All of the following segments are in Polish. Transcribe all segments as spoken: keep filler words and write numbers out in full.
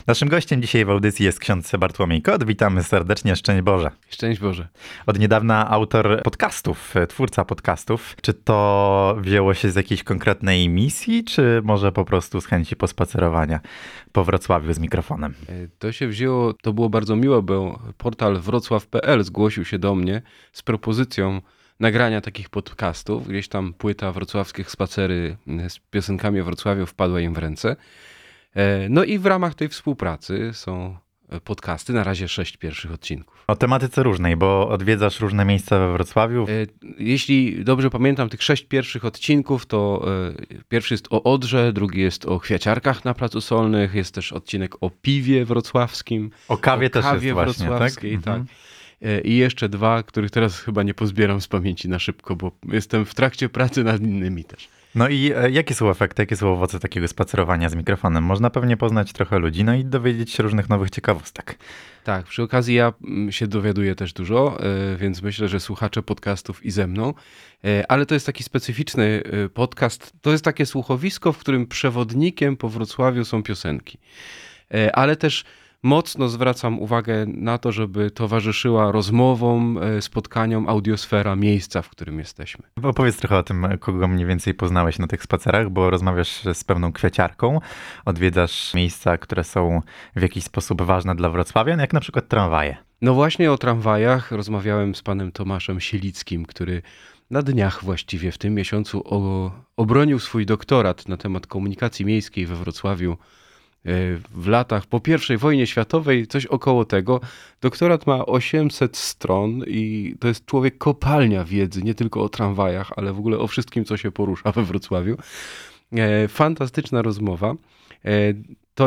Naszym gościem dzisiaj w audycji jest ksiądz Bartłomiej Kot. Witamy serdecznie, szczęść Boże. Szczęść Boże. Od niedawna autor podcastów, twórca podcastów. Czy to wzięło się z jakiejś konkretnej misji, czy może po prostu z chęci pospacerowania po Wrocławiu z mikrofonem? To się wzięło, to było bardzo miłe, bo portal wrocław kropka p l zgłosił się do mnie z propozycją nagrania takich podcastów. Gdzieś tam płyta wrocławskich spacery z piosenkami o Wrocławiu wpadła im w ręce. No i w ramach tej współpracy są podcasty, na razie sześć pierwszych odcinków. O tematyce różnej, bo odwiedzasz różne miejsca we Wrocławiu. Jeśli dobrze pamiętam, tych sześć pierwszych odcinków, to pierwszy jest o Odrze, drugi jest o kwiaciarkach na Placu Solnych, jest też odcinek o piwie wrocławskim. O kawie o też kawie jest właśnie, wrocławskiej, tak? tak. Mhm. I jeszcze dwa, których teraz chyba nie pozbieram z pamięci na szybko, bo jestem w trakcie pracy nad innymi też. No i e, jakie są efekty, jakie są owoce takiego spacerowania z mikrofonem? Można pewnie poznać trochę ludzi, no i dowiedzieć się różnych nowych ciekawostek. Tak, przy okazji ja się dowiaduję też dużo, więc myślę, że słuchacze podcastów i ze mną, ale to jest taki specyficzny podcast, to jest takie słuchowisko, w którym przewodnikiem po Wrocławiu są piosenki, ale też mocno zwracam uwagę na to, żeby towarzyszyła rozmowom, spotkaniom audiosfera miejsca, w którym jesteśmy. Opowiedz trochę o tym, kogo mniej więcej poznałeś na tych spacerach, bo rozmawiasz z pewną kwiaciarką, odwiedzasz miejsca, które są w jakiś sposób ważne dla wrocławian, jak na przykład tramwaje. No właśnie o tramwajach rozmawiałem z panem Tomaszem Sielickim, który na dniach właściwie w tym miesiącu o, obronił swój doktorat na temat komunikacji miejskiej we Wrocławiu w latach po pierwszej wojnie światowej, coś około tego. Doktorat ma osiemset stron i to jest człowiek kopalnia wiedzy, nie tylko o tramwajach, ale w ogóle o wszystkim, co się porusza we Wrocławiu. Fantastyczna rozmowa. To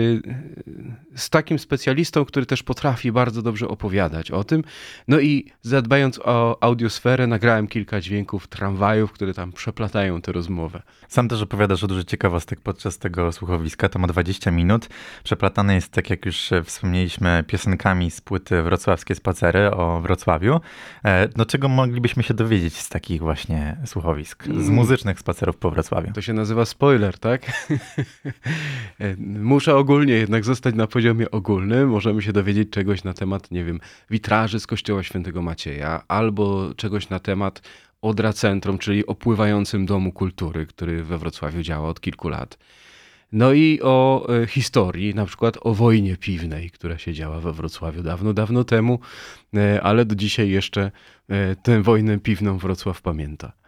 z takim specjalistą, który też potrafi bardzo dobrze opowiadać o tym. No i zadbając o audiosferę, nagrałem kilka dźwięków tramwajów, które tam przeplatają tę rozmowę. Sam też opowiadasz o dużo ciekawostek podczas tego słuchowiska. To ma dwadzieścia minut. Przeplatane jest, tak jak już wspomnieliśmy, piosenkami z płyty Wrocławskie Spacery o Wrocławiu. No czego moglibyśmy się dowiedzieć z takich właśnie słuchowisk, z muzycznych spacerów po Wrocławiu? To się nazywa spoiler, tak? Muszę ogólnie jednak zostać na poziomie ogólnym. Możemy się dowiedzieć czegoś na temat, nie wiem, witraży z kościoła Świętego Macieja, albo czegoś na temat Odra Centrum, czyli o pływającym domu kultury, który we Wrocławiu działa od kilku lat. No i o e, historii, na przykład o wojnie piwnej, która się działa we Wrocławiu dawno, dawno temu, e, ale do dzisiaj jeszcze e, tę wojnę piwną Wrocław pamięta.